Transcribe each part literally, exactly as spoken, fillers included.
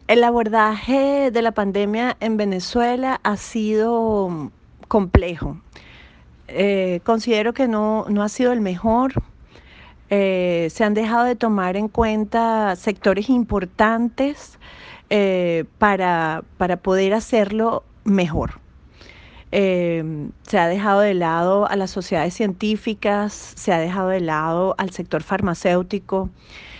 El abordaje de la pandemia en Venezuela ha sido mm, complejo. Eh, considero que no, no ha sido el mejor. Eh, se han dejado de tomar en cuenta sectores importantes eh, para, para poder hacerlo mejor. Eh, se ha dejado de lado a las sociedades científicas, se ha dejado de lado al sector farmacéutico,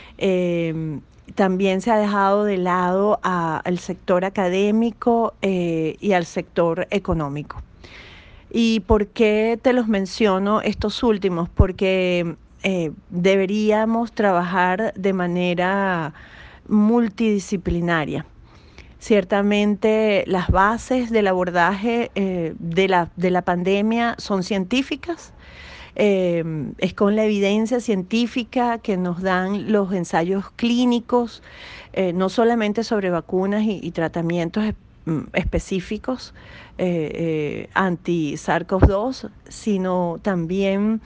eh, también se ha dejado de lado a- al sector académico eh, y al sector económico. ¿Y por qué te los menciono estos últimos? Porque eh, deberíamos trabajar de manera multidisciplinaria. Ciertamente las bases del abordaje eh, de la, de la pandemia son científicas, eh, es con la evidencia científica que nos dan los ensayos clínicos, eh, no solamente sobre vacunas y, y tratamientos es- mm, específicos eh, eh, anti-SARS-CoV dos, sino también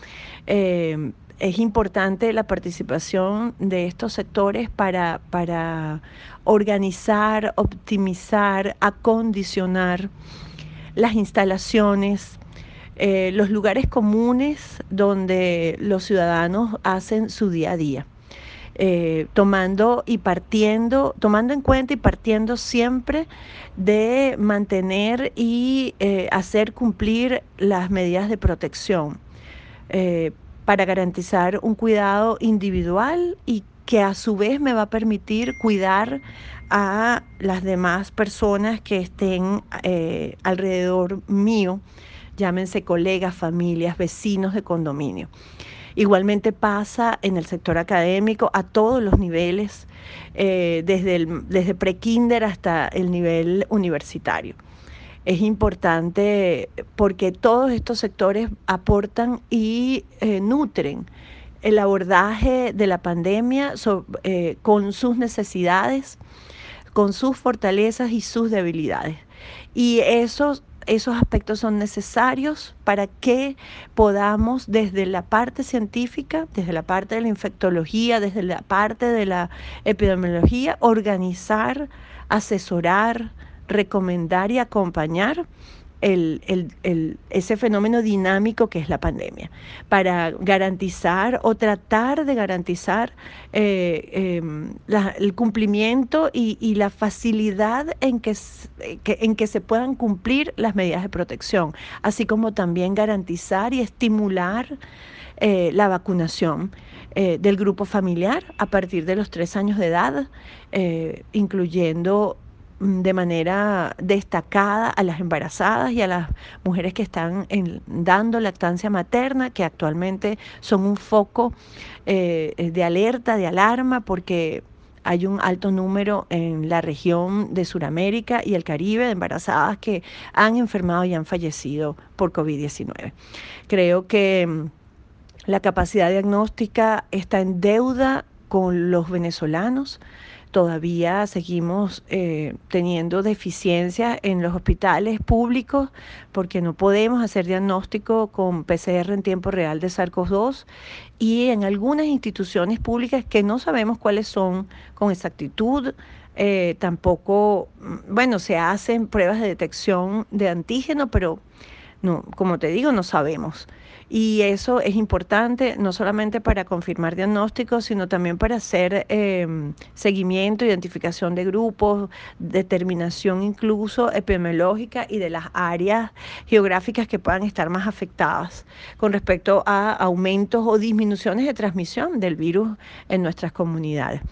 eh, es importante la participación de estos sectores para, para organizar, optimizar, acondicionar las instalaciones, eh, los lugares comunes donde los ciudadanos hacen su día a día. Eh, tomando y partiendo, tomando en cuenta y partiendo siempre de mantener y eh, hacer cumplir las medidas de protección eh, para garantizar un cuidado individual y que a su vez me va a permitir cuidar a las demás personas que estén eh, alrededor mío, llámense colegas, familias, vecinos de condominio. Igualmente pasa en el sector académico a todos los niveles, eh, desde, el, desde prekinder hasta el nivel universitario. Es importante porque todos estos sectores aportan y eh, nutren el abordaje de la pandemia so, eh, con sus necesidades, con sus fortalezas y sus debilidades. Y esos, esos aspectos son necesarios para que podamos desde la parte científica, desde la parte de la infectología, desde la parte de la epidemiología, organizar, asesorar, recomendar y acompañar el, el, el, ese fenómeno dinámico que es la pandemia, para garantizar o tratar de garantizar eh, eh, la, el cumplimiento y, y, la facilidad en que, que, en que se puedan cumplir las medidas de protección, así como también garantizar y estimular eh, la vacunación eh, del grupo familiar a partir de los tres años de edad, eh, incluyendo de manera destacada a las embarazadas y a las mujeres que están en, dando lactancia materna, que actualmente son un foco eh, de alerta, de alarma, porque hay un alto número en la región de Sudamérica y el Caribe de embarazadas que han enfermado y han fallecido por COVID diecinueve. Creo que la capacidad diagnóstica está en deuda con los venezolanos. Todavía seguimos eh, teniendo deficiencias en los hospitales públicos porque no podemos hacer diagnóstico con P C R en tiempo real de SARS-CoV dos y en algunas instituciones públicas que no sabemos cuáles son con exactitud. Eh, tampoco, bueno, se hacen pruebas de detección de antígeno, pero no, como te digo, no sabemos. Y eso es importante no solamente para confirmar diagnósticos, sino también para hacer eh, seguimiento, identificación de grupos, determinación incluso epidemiológica y de las áreas geográficas que puedan estar más afectadas con respecto a aumentos o disminuciones de transmisión del virus en nuestras comunidades.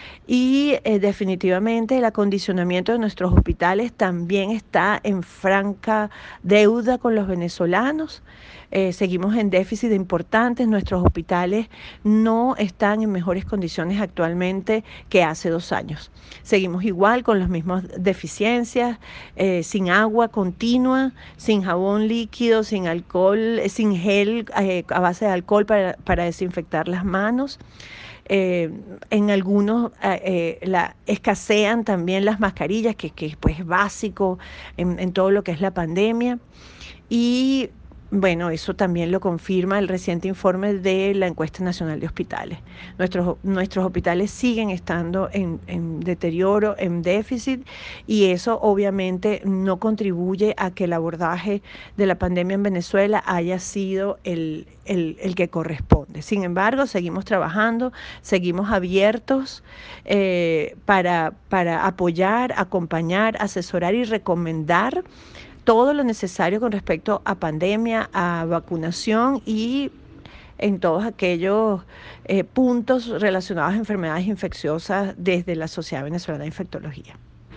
Y eh, definitivamente el acondicionamiento de nuestros hospitales también está en franca deuda con los venezolanos. Eh, seguimos en déficit importantes, nuestros hospitales no están en mejores condiciones actualmente que hace dos años. Seguimos igual con las mismas deficiencias, eh, sin agua continua, sin jabón líquido, sin alcohol, eh, sin gel eh, a base de alcohol para, para desinfectar las manos. Eh, en algunos eh, eh, la, escasean también las mascarillas, que, que pues, es básico en, en todo lo que es la pandemia. Y Bueno, eso también lo confirma el reciente informe de la encuesta nacional de hospitales. Nuestros, nuestros hospitales siguen estando en, en deterioro, en déficit, y eso obviamente no contribuye a que el abordaje de la pandemia en Venezuela haya sido el, el, el que corresponde. Sin embargo, seguimos trabajando, seguimos abiertos eh, para, para apoyar, acompañar, asesorar y recomendar todo lo necesario con respecto a pandemia, a vacunación y en todos aquellos eh, puntos relacionados a enfermedades infecciosas desde la Sociedad Venezolana de Infectología.